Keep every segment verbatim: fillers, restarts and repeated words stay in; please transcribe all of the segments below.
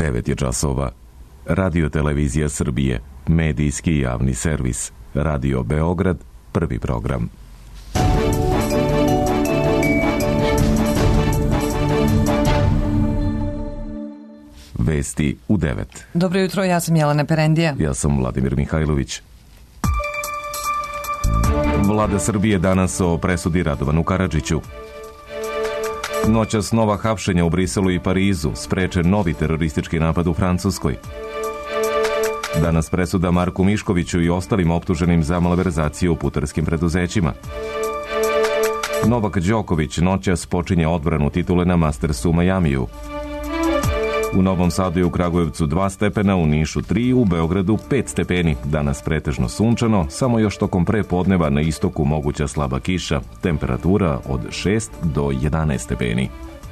devet je časova. Radio Televizija Srbije, medijski javni servis. Radio Beograd, prvi program. Vesti u devet. Dobro jutro, ja sam Jelena Perendija. Ja sam Vladimir Mihajlović. Vlada Srbije danas o presudi Radovanu Karadžiću. Noćas nova hapšenja u Briselu i Parizu, sprečen novi teroristički napad u Francuskoj. Danas presuda Marku Miškoviću i ostalim optuženim za malverzaciju u putarskim preduzećima. Novak Đoković noćas počinje odbranu titule na Mastersu u Majamiju. U Novom Sadu i u Kragujevcu dva stepena, u Nišu tri, u Beogradu pet stepeni. Danas pretežno sunčano, samo još tokom prepodneva na istoku moguća slaba kiša. Temperatura od šest do jedanaest stepeni.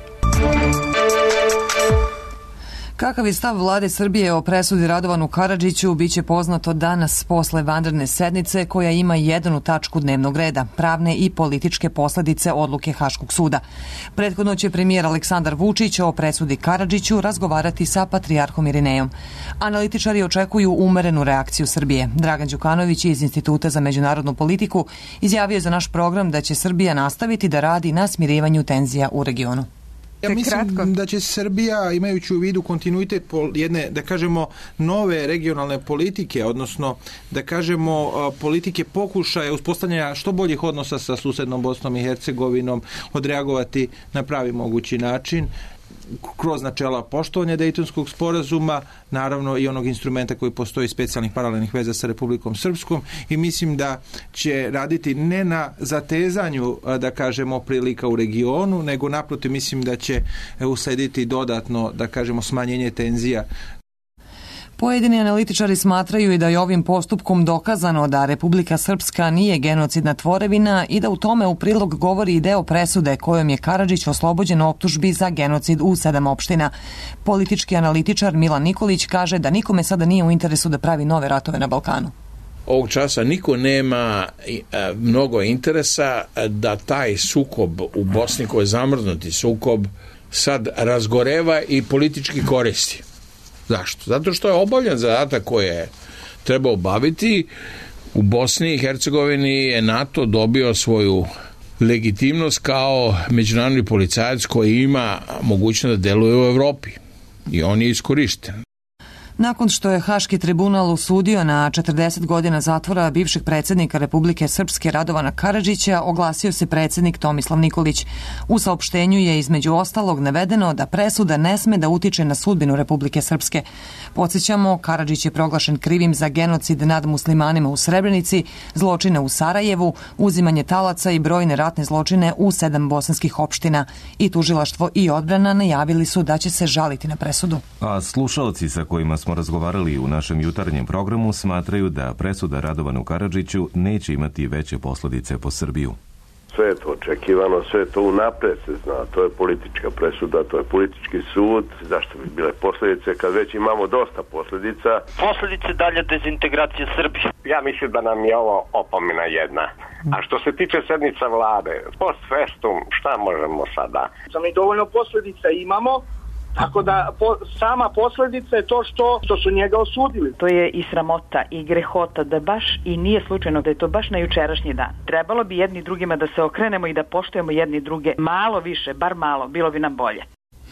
Kakav je stav vlade Srbije o presudi Radovanu Karadžiću biće poznato danas posle vanredne sednice koja ima jednu tačku dnevnog reda, pravne i političke posledice odluke Haškog suda. Prethodno će premijer Aleksandar Vučić o presudi Karadžiću razgovarati sa patrijarhom Irinejom. Analitičari očekuju umerenu reakciju Srbije. Dragan Đukanović iz Instituta za međunarodnu politiku izjavio za naš program da će Srbija nastaviti da radi na smirivanju tenzija u regionu. Ja mislim da će Srbija, imajući u vidu kontinuitet jedne, da kažemo, nove regionalne politike, odnosno, da kažemo, politike pokušaja uspostavljanja što boljih odnosa sa susednom Bosnom i Hercegovinom, odreagovati na pravi mogući način, kroz načela poštovanja Dejtonskog sporazuma, naravno i onog instrumenta koji postoji specijalnih paralelnih veza sa Republikom Srpskom, i mislim da će raditi ne na zatezanju, da kažemo, prilika u regionu, nego naprotiv mislim da će uslediti dodatno, da kažemo, smanjenje tenzija. Pojedini analitičari smatraju i da je ovim postupkom dokazano da Republika Srpska nije genocidna tvorevina i da u tome u prilog govori i deo presude kojom je Karadžić oslobođen optužbi za genocid u sedam opština. Politički analitičar Milan Nikolić kaže da nikome sada nije u interesu da pravi nove ratove na Balkanu. Ovog časa niko nema mnogo interesa da taj sukob u Bosni, koji je zamrznuti sukob, sad razgoreva i politički koristi. Zašto? Zato što je obavljen zadatak koji je trebao obaviti. U Bosni i Hercegovini je NATO dobio svoju legitimnost kao međunarodni policajac koji ima mogućnost da deluje u Evropi. I on je iskorišten. Nakon što je Haški tribunal osudio na četrdeset godina zatvora bivšeg predsjednika Republike Srpske Radovana Karadžića, oglasio se predsjednik Tomislav Nikolić. U saopštenju je između ostalog navedeno da presuda ne sme da utiče na sudbinu Republike Srpske. Podsjećamo, Karadžić je proglašen krivim za genocid nad muslimanima u Srebrenici, zločine u Sarajevu, uzimanje talaca i brojne ratne zločine u sedam bosanskih opština. I tužilaštvo i odbrana najavili su da će se žaliti na presudu. A slušalci sa kojima smo razgovarali u našem jutarnjem programu smatraju da presuda Radovanu Karadžiću neće imati veće posljedice po Srbiju. Sve je to očekivano, sve je to unapred se zna, to je politička presuda, to je politički sud, zašto bi bile posljedice kad već imamo dosta posljedica? Posljedice dalje dezintegracije Srbije. Ja mislim da nam je ovo opomena jedna. A što se tiče sednica vlade, post festum, šta možemo sada? Mi dovoljno posljedica imamo. Tako da po, sama posljedica je to što, što su njega osudili. To je i sramota i grehota da baš i nije slučajno da je to baš na jučerašnji dan. Trebalo bi jedni drugima da se okrenemo i da poštujemo jedni druge malo više, bar malo, bilo bi nam bolje.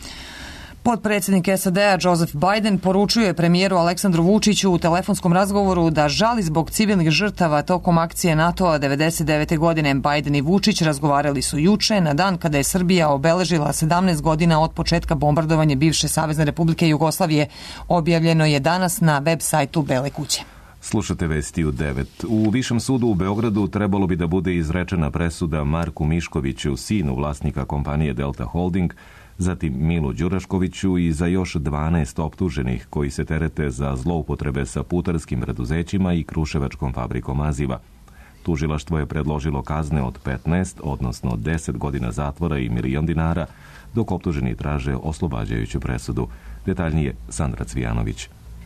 Potpredsjednik S A D-a Joseph Biden poručuje premijeru Aleksandru Vučiću u telefonskom razgovoru da žali zbog civilnih žrtava tokom akcije NATO-a devedeset devete godine. Biden i Vučić razgovarali su juče, na dan kada je Srbija obeležila sedamnaest godina od početka bombardovanja bivše Savezne Republike Jugoslavije. Objavljeno je danas na web sajtu Bele kuće. Slušate vesti u devet. U Višem sudu u Beogradu trebalo bi da bude izrečena presuda Marku Miškoviću, sinu vlasnika kompanije Delta Holding, zatim Milu Đuraškoviću i za još dvanaest optuženih koji se terete za zloupotrebe sa putarskim preduzećima i Kruševačkom fabrikom maziva. Tužilaštvo je predložilo kazne od petnaest, odnosno deset godina zatvora i milion dinara, dok optuženi traže oslobađajuću presudu. Detaljnije Sandra Cvijanović.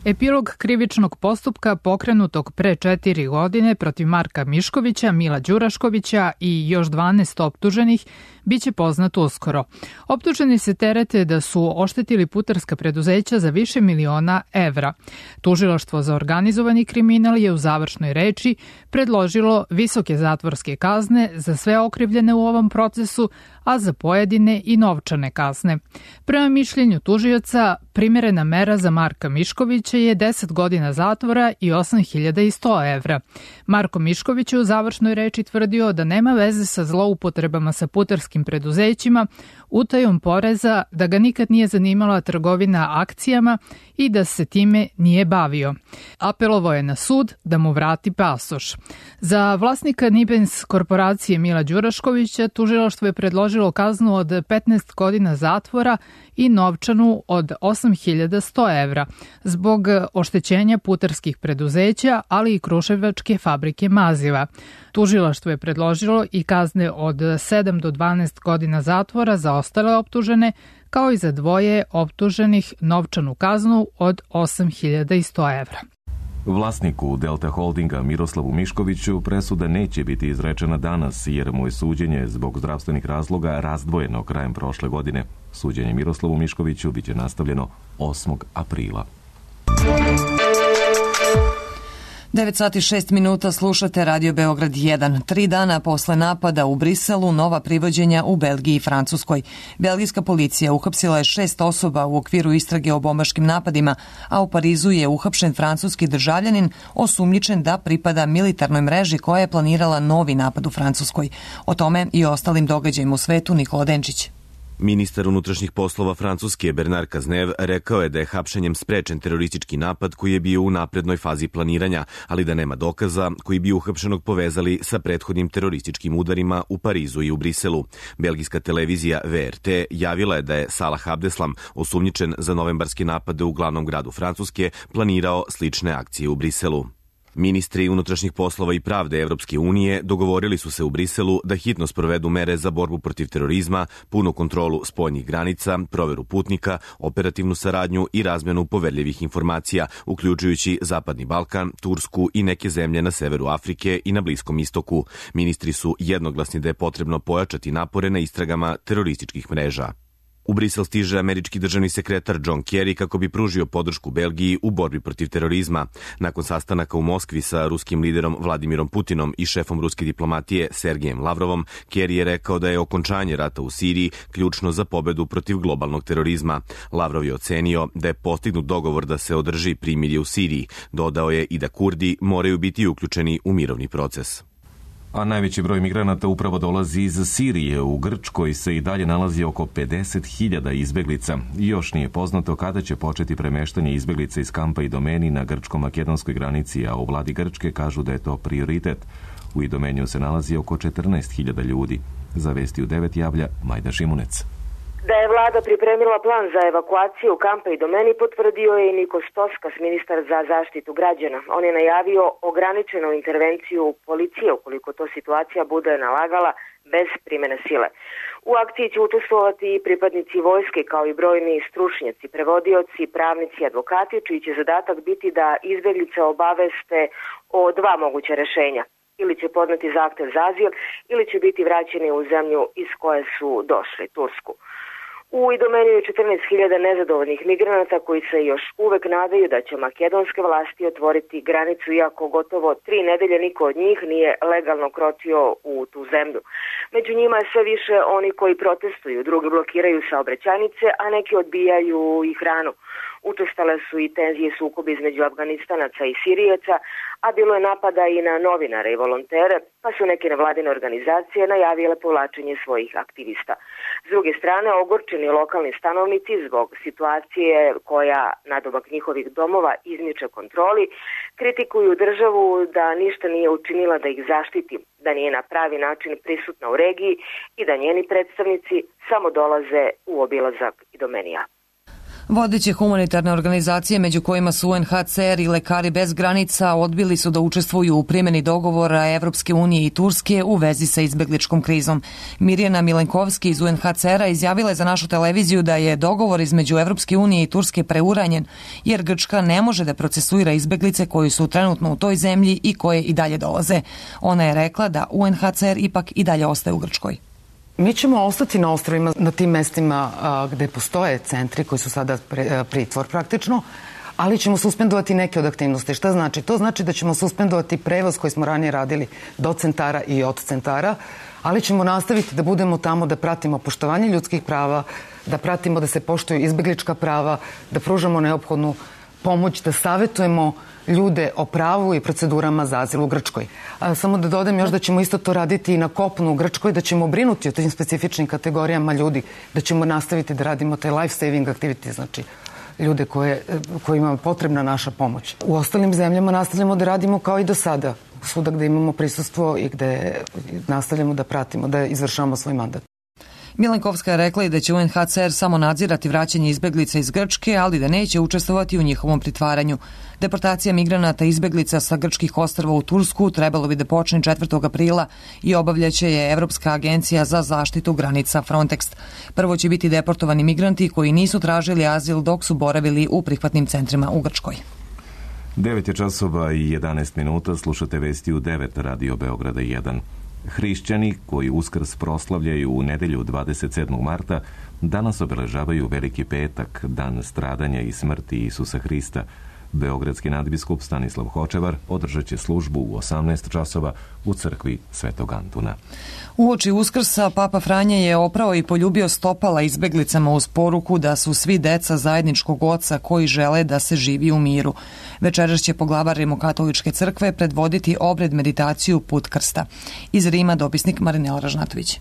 Epilog krivičnog postupka pokrenutog pre četiri godine protiv Marka Miškovića, Mila Đuraškovića i još dvanaest optuženih biće poznat uskoro. Optuženi se terete da su oštetili putarska preduzeća za više miliona evra. Tužilaštvo za organizovani kriminal je u završnoj reči predložilo visoke zatvorske kazne za sve okrivljene u ovom procesu, a za pojedine i novčane kazne. Prema mišljenju tužioca, primerena mera za Marka Miškovića je deset godina zatvora i osam hiljada sto evra. Marko Mišković je u završnoj reči tvrdio da nema veze sa zloupotrebama sa putarskim preduzećima, utajom poreza, da ga nikad nije zanimala trgovina akcijama i da se time nije bavio. Apelovao je na sud da mu vrati pasoš. Za vlasnika Nibens korporacije Mila Đuraškovića tužilaštvo je predložilo kaznu od petnaest godina zatvora i novčanu od osam hiljada sto evra zbog oštećenja putarskih preduzeća, ali i kruševačke fabrike maziva. Tužilaštvo je predložilo i kazne od sedam do dvanaest godina zatvora za ostale optužene, kao i za dvoje optuženih novčanu kaznu od osam hiljada sto evra. Vlasniku Delta Holdinga Miroslavu Miškoviću presuda neće biti izrečena danas jer mu je suđenje zbog zdravstvenih razloga razdvojeno krajem prošle godine. Suđenje Miroslavu Miškoviću biće nastavljeno osmog aprila. devet sati šest minuta slušate Radio Beograd jedan. Tri dana posle napada u Briselu, nova privođenja u Belgiji i Francuskoj. Belgijska policija uhapsila je šest osoba u okviru istrage o bombaškim napadima, a u Parizu je uhapšen francuski državljanin osumnjičen da pripada militarnoj mreži koja je planirala novi napad u Francuskoj. O tome i ostalim događajima u svetu Nikola Denčić. Ministar unutrašnjih poslova Francuske Bernard Cazeneuve rekao je da je hapšenjem sprečen teroristički napad koji je bio u naprednoj fazi planiranja, ali da nema dokaza koji bi uhapšenog povezali sa prethodnim terorističkim udarima u Parizu i u Briselu. Belgijska televizija V R T javila je da je Salah Abdeslam, osumnjičen za novembarske napade u glavnom gradu Francuske, planirao slične akcije u Briselu. Ministri unutrašnjih poslova i pravde Evropske unije dogovorili su se u Briselu da hitno sprovedu mere za borbu protiv terorizma, punu kontrolu spoljnih granica, proveru putnika, operativnu saradnju i razmenu poverljivih informacija, uključujući Zapadni Balkan, Tursku i neke zemlje na severu Afrike i na Bliskom istoku. Ministri su jednoglasni da je potrebno pojačati napore na istragama terorističkih mreža. U Brisel stiže američki državni sekretar John Kerry kako bi pružio podršku Belgiji u borbi protiv terorizma. Nakon sastanaka u Moskvi sa ruskim liderom Vladimirom Putinom i šefom ruske diplomatije Sergejem Lavrovom, Kerry je rekao da je okončanje rata u Siriji ključno za pobedu protiv globalnog terorizma. Lavrov je ocenio da je postignut dogovor da se održi primirje u Siriji. Dodao je i da Kurdi moraju biti uključeni u mirovni proces. A najveći broj migranata upravo dolazi iz Sirije. U Grčkoj se i dalje nalazi oko pedeset hiljada izbeglica. Još nije poznato kada će početi premeštanje izbeglica iz kampa Idomeni na grčko-makedonskoj granici, a u vladi Grčke kažu da je to prioritet. U Idomeniju se nalazi oko četrnaest hiljada ljudi. Za Vesti u devet javlja Majda Šimunec. Da je vlada pripremila plan za evakuaciju kampa Idomeni potvrdio je i Nikos Toskas, ministar za zaštitu građana. On je najavio ograničenu intervenciju policije ukoliko to situacija bude nalagala bez primene sile. U akciji će učestvovati i pripadnici vojske kao i brojni stručnjaci, prevodioci, pravnici i advokati, čiji će zadatak biti da izbeglice obaveste o dva moguća rešenja. Ili će podneti zahtev za azil ili će biti vraćeni u zemlju iz koje su došli, Tursku. U Idomeniju je četrnaest hiljada nezadovoljnih migranata koji se još uvek nadaju da će makedonske vlasti otvoriti granicu, iako gotovo tri nedelje niko od njih nije legalno krotio u tu zemlju. Među njima je sve više oni koji protestuju, drugi blokiraju saobraćajnice, a neki odbijaju i hranu. Učestale su i tenzije i sukobi između Afganistanaca i Sirijaca, a bilo je napada i na novinare i volontere, pa su neke nevladine organizacije najavile povlačenje svojih aktivista. S druge strane, ogorčeni lokalni stanovnici zbog situacije koja nadomak njihovih domova izmiče kontroli, kritikuju državu da ništa nije učinila da ih zaštiti, da nije na pravi način prisutna u regiji i da njeni predstavnici samo dolaze u obilazak Idomenija. Vodeće humanitarne organizacije, među kojima su U N H C R i Lekari bez granica, odbili su da učestvuju u primjeni dogovora Evropske unije i Turske u vezi sa izbegličkom krizom. Mirjana Milenkovski iz U N H C R-a izjavila je za našu televiziju da je dogovor između Evropske unije i Turske preuranjen, jer Grčka ne može da procesuira izbeglice koji su trenutno u toj zemlji i koje i dalje dolaze. Ona je rekla da U N H C R ipak i dalje ostaje u Grčkoj. Mi ćemo ostati na ostrvima, na tim mestima a, gde postoje centri koji su sada pre, pritvor praktično, ali ćemo suspendovati neke od aktivnosti. Šta znači? To znači da ćemo suspendovati prevoz koji smo ranije radili do centara i od centara, ali ćemo nastaviti da budemo tamo, da pratimo poštovanje ljudskih prava, da pratimo da se poštuju izbeglička prava, da pružamo neophodnu pomoć, da savetujemo ljude o pravu i procedurama za azil u Grčkoj. A, samo da dodam još da ćemo isto to raditi i na kopnu u Grčkoj, da ćemo brinuti o tim specifičnim kategorijama ljudi, da ćemo nastaviti da radimo taj life saving activity, znači ljude koje, kojima je potrebna naša pomoć. U ostalim zemljama nastavljamo da radimo kao i do sada, svuda gde imamo prisustvo i gde nastavljamo da pratimo, da izvršavamo svoj mandat. Milenkovska je rekla i da će U N H C R samo nadzirati vraćanje izbeglica iz Grčke, ali da neće učestvovati u njihovom pritvaranju. Deportacija migranata i izbeglica sa grčkih ostrva u Tursku trebalo bi da počne četvrtog aprila i obavljaće je Evropska agencija za zaštitu granica Frontex. Prvo će biti deportovani migranti koji nisu tražili azil dok su boravili u prihvatnim centrima u Grčkoj. devet je časova i jedanaest minuta, slušate vesti u devet Radio Beograda jedan. Hrišćani koji Uskrs proslavljaju u nedelju dvadeset sedmog marta danas obeležavaju Veliki petak, dan stradanja i smrti Isusa Hrista. Beogradski nadbiskup Stanislav Hočevar održat će službu u osamnaest časova u crkvi Svetog Antuna. Uoči Uskrsa Papa Franje je oprao i poljubio stopala izbeglicama uz poruku da su svi deca zajedničkog oca koji žele da se živi u miru. Večeras će poglavar Rimokatoličke crkve predvoditi obred meditaciju Put krsta. Iz Rima dopisnik Marinela Ražnatović.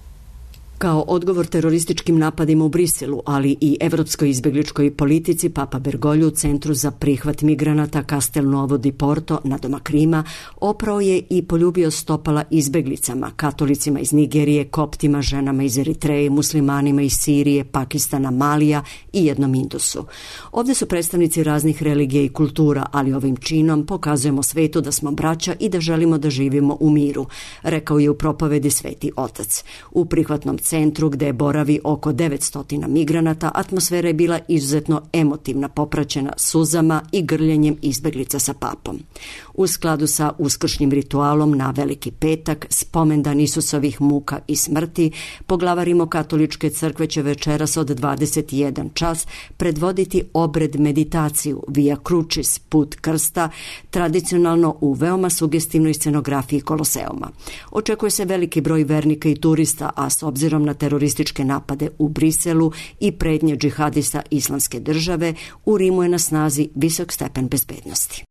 Kao odgovor terorističkim napadima u Briselu, ali i evropskoj izbegličkoj politici, Papa Bergoglio u Centru za prihvat migranata Castel Nuovo di Porto na domak Rima oprao je i poljubio stopala izbeglicama, katolicima iz Nigerije, koptima, ženama iz Eritreje, muslimanima iz Sirije, Pakistana, Malija i jednom Indusu. Ovdje su predstavnici raznih religija i kultura, ali ovim činom pokazujemo svetu da smo braća i da želimo da živimo u miru, rekao je u propovedi Sveti Otac. U prihvatnom centru gde boravi oko devetsto migranata, atmosfera je bila izuzetno emotivna, popraćena suzama i grljenjem izbeglica sa papom. U skladu sa uskršnjim ritualom na Veliki petak, spomendan Isusovih muka i smrti, poglavar Rimokatoličke crkve će večeras od dvadeset jedan čas predvoditi obred meditaciju Via Crucis, Put krsta, tradicionalno u veoma sugestivnoj scenografiji Koloseuma. Očekuje se veliki broj vernika i turista, a s obzirom na terorističke napade u Briselu i prednje džihadista Islamske države, u Rimu je na snazi visok stepen bezbednosti.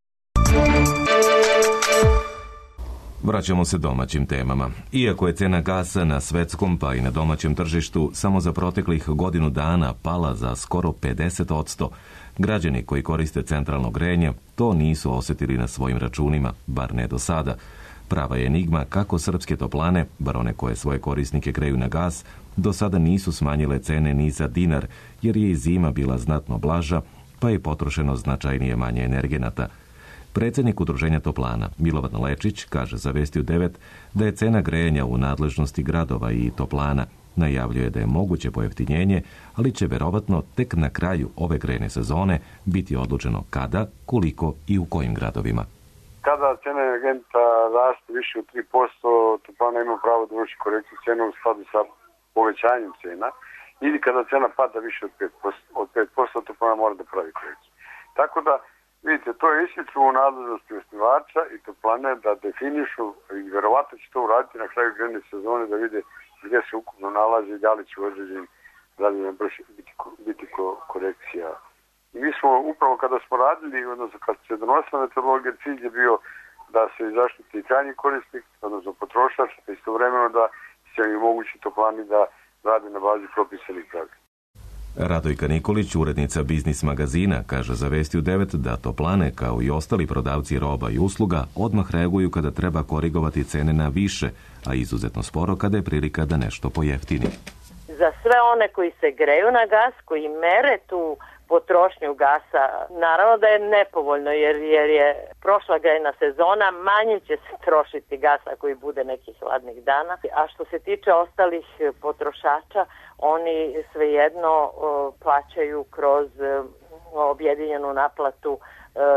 Vraćamo se domaćim temama. Iako je cena gasa na svetskom pa i na domaćem tržištu samo za proteklih godinu dana pala za skoro pedeset posto, građani koji koriste centralno grejanje to nisu osjetili na svojim računima, bar ne do sada. Prava je enigma kako srpske toplane, bar one koje svoje korisnike greju na gas, do sada nisu smanjile cene ni za dinar, jer je i zima bila znatno blaža, pa je potrošeno značajnije manje energenata. Predsjednik Udruženja toplana, Milovan Lečić, kaže za Vesti u devet da je cena grejanja u nadležnosti gradova i toplana. Najavljuje da je moguće pojeftinjenje, ali će verovatno tek na kraju ove grejne sezone biti odlučeno kada, koliko i u kojim gradovima. Kada cena energenta raste više od tri posto, toplana ima pravo da vrši korekciju cena u skladu sa povećanjem cena, ili kada cena pada više od pet posto, od pet posto toplana mora da pravi korekciju. Tako da, vidite, to je isključivo u nadležnosti osnivača i toplane da definišu, i verovatno će to uraditi na kraju grejne sezone, da vide gdje se ukupno nalazi i da li će u određenim gradovima biti, biti korekcija. I mi smo upravo kada smo radili, odnosno kad se donosila metodologija, cilj je bio da se zaštiti i krajnji korisnik, odnosno potrošač, a istovremeno da se im omogući toplani da rade na bazi propisanih pravila. Radojka Nikolić, urednica Biznis magazina, kaže za Vesti u devet da toplane, kao i ostali prodavci roba i usluga, odmah reaguju kada treba korigovati cene na više, a izuzetno sporo kada je prilika da nešto pojeftini. Za sve one koji se greju na gas, koji mere tu potrošnju gasa. Naravno da je nepovoljno jer, jer je prošla grejna sezona, manje će se trošiti gas ako i bude nekih hladnih dana. A što se tiče ostalih potrošača, oni svejedno o, plaćaju kroz o, objedinjenu naplatu o,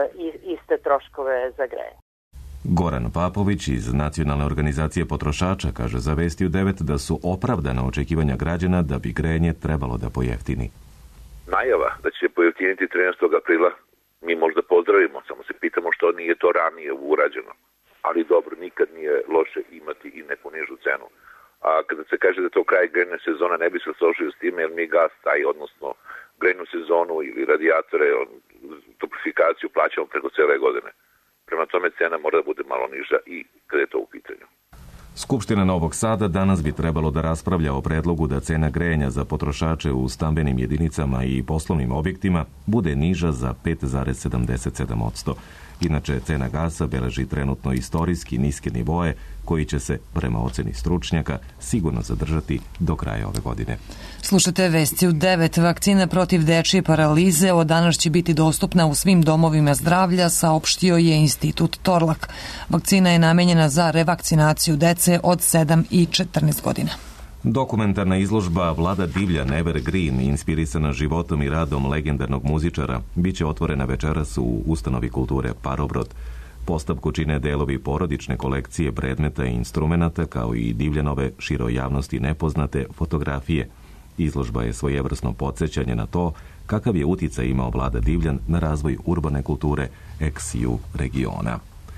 iste troškove za grejanje. Goran Papović iz Nacionalne organizacije potrošača kaže za Vesti u devet da su opravdana očekivanja građana da bi grejanje trebalo da pojeftini. Najava da će pojeftiniti trinaestog aprila mi možda pozdravimo, samo se pitamo što nije to ranije urađeno. Ali dobro, nikad nije loše imati i neku nižu cenu. A kada se kaže da to kraj grejne sezona, ne bi se složio s time, jer mi gas taj, odnosno grejnu sezonu ili radijatore, toplifikaciju plaćamo preko cele godine. Prema tome cena mora da bude malo niža i kada je to u pitanju. Skupština Novog Sada danas bi trebalo da raspravlja o predlogu da cena grejanja za potrošače u stambenim jedinicama i poslovnim objektima bude niža za pet zarez sedamdeset sedam posto. Inače, cena gasa beleži trenutno istorijski niske nivoe koji će se, prema oceni stručnjaka, sigurno zadržati do kraja ove godine. Slušate Vesti u devet. Vakcina protiv dečije paralize od danas će biti dostupna u svim domovima zdravlja, saopštio je Institut Torlak. Vakcina je namenjena za revakcinaciju dece od sedam i četrnaest godina. Dokumentarna izložba Vlada Divljan Evergreen, inspirisana životom i radom legendarnog muzičara, biće otvorena večeras u Ustanovi kulture Parobrod. Postavku čine delovi porodične kolekcije predmeta i instrumenata, kao i Divljanove široj javnosti nepoznate fotografije. Izložba je svojevrsno podsjećanje na to kakav je uticaj imao Vlada Divljan na razvoj urbane kulture ex-ju regiona.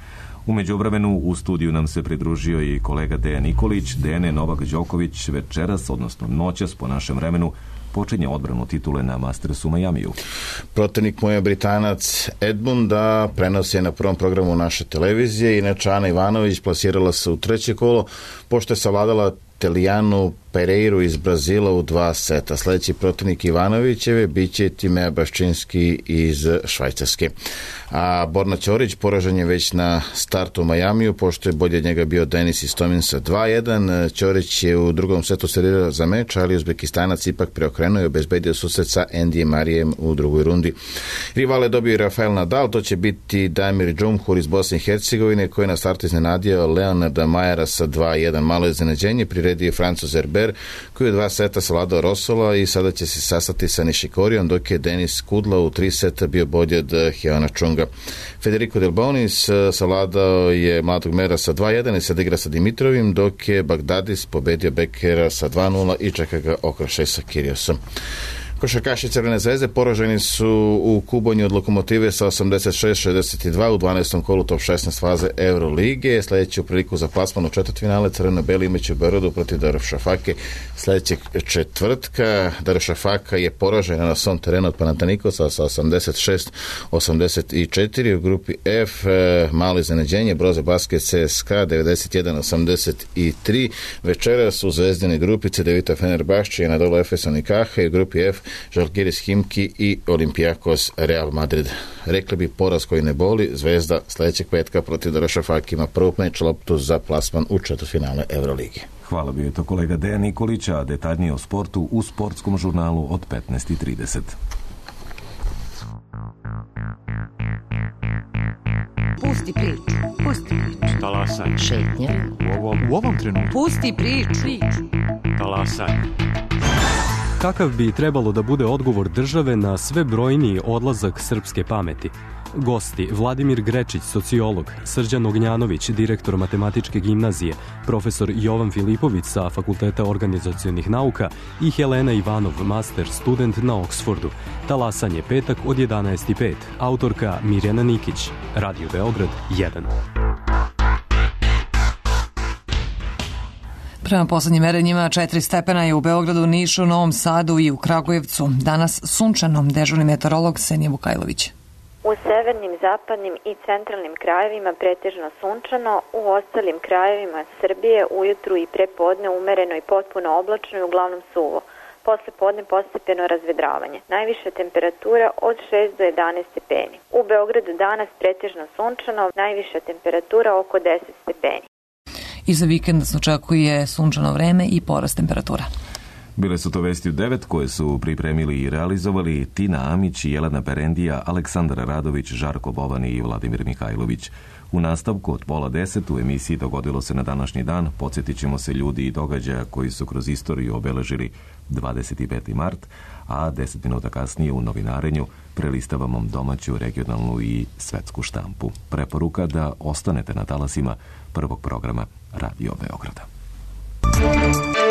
U međuvremenu u studiju nam se pridružio i kolega Dejan Nikolić. Dejane, Novak Đoković večeras, odnosno noćas po našem vremenu, počinje odbranu titule na Mastersu Majamiju. Protivnik mu je Britanac Edmund, da prenosi je na prvom programu naše televizije. Inače, Ana Ivanović plasirala se u treće kolo, pošto je savladala Telijanu Pereiru iz Brazila u dva seta. Sljedeći protivnik Ivanovićeve biće Timea Baščinski iz Švajcarske. A Borna Ćorić poražen je već na startu u Majamiju, pošto je bolje od njega bio Denis Istomin sa dva jedan. Ćorić je u drugom setu servirao za meč, ali Uzbekistanac ipak preokrenuo i obezbedio susret sa Andy Marijem u drugoj rundi. Rival je dobio i Rafael Nadal, to će biti Damir Džumhur iz Bosne i Hercegovine, koji je na startu iznenadio Leonarda Majera sa dva jedan. Malo iznenađenje priredio Francuz Herber, koji je dva seta savladao Rosola i sada će se sastati sa Nishikorijom, dok je Denis Kudla u tri seta bio bolji od Heona Čunga. Federico Delbonis savladao je mladog Mera sa dva jedan i sad igra sa Dimitrovim, dok je Bagdadis pobedio Bekera sa dva nula i čeka ga okršaj sa Kiriosom. Košarkaši Crvene zvezde poraženi su u Kubonju od Lokomotive sa osamdeset šest šezdeset dva u dvanaestom kolu top šesnaest faze Eurolige. Sljedeću priliku za plasman u četvrtfinale crveno-beli imaće u Beogradu protiv Darušafake sljedećeg četvrtka. Darušafaka je poražena na svom terenu od Panathinaikosa sa osamdeset šest osamdeset četiri. U grupi F malo iznenađenje Broze Basket C S K a devedeset jedan osamdeset tri. Večeras u zvezdine grupice Devita Fenerbahče i Anadolu Efes Unikaha i u grupi F Žalgiris Himki i Olimpijakos Real Madrid. Rekli bi poraz koji ne boli, Zvezda sljedećeg petka protiv Darušafake ima prvu meč loptu za plasman u četvrtfinale Euroligi. Hvala, bio je to kolega Dejan Nikolić, a detaljnije o sportu u sportskom žurnalu od petnaest i trideset. Pusti priču, pusti priču. Talasaj. Šetnje. U ovom, u ovom trenutku. Pusti priču. Talasaj. Kakav bi trebalo da bude odgovor države na sve brojniji odlazak srpske pameti? Gosti Vladimir Grečić, sociolog, Srđan Ognjanović, direktor matematičke gimnazije, profesor Jovan Filipović sa Fakulteta organizacionih nauka i Helena Ivanov, master student na Oksfordu. Talasanje petak od jedanaest i pet. Autorka Mirjana Nikić. Radio Beograd jedan. Prema poslednjim merenjima četiri stepena je u Beogradu, Nišu, Novom Sadu i u Kragujevcu. Danas sunčano, dežurni meteorolog Senija Vukajlović. U severnim, zapadnim i centralnim krajevima pretežno sunčano, u ostalim krajevima Srbije ujutru i prepodne umereno i potpuno oblačno i uglavnom suvo. Posle podne postepeno razvedravanje. Najviša temperatura od šest do jedanaest stepeni. U Beogradu danas pretežno sunčano, najviša temperatura oko deset stepeni. I za vikend nas očekuje sunčano vreme i porast temperatura. Bile su to vesti u devet koje su pripremili i realizovali Tina Amić, Jelena Perendija, Aleksandar Radović, Žarko Bovani i Vladimir Mihajlović. U nastavku od pola deset u emisiji Dogodilo se na današnji dan podsjetit ćemo se ljudi i događaja koji su kroz istoriju obeležili dvadeset peti mart, a deset minuta kasnije u novinarenju prelistavamo domaću, regionalnu i svetsku štampu. Preporuka da ostanete na talasima prvog programa Radio Beograda.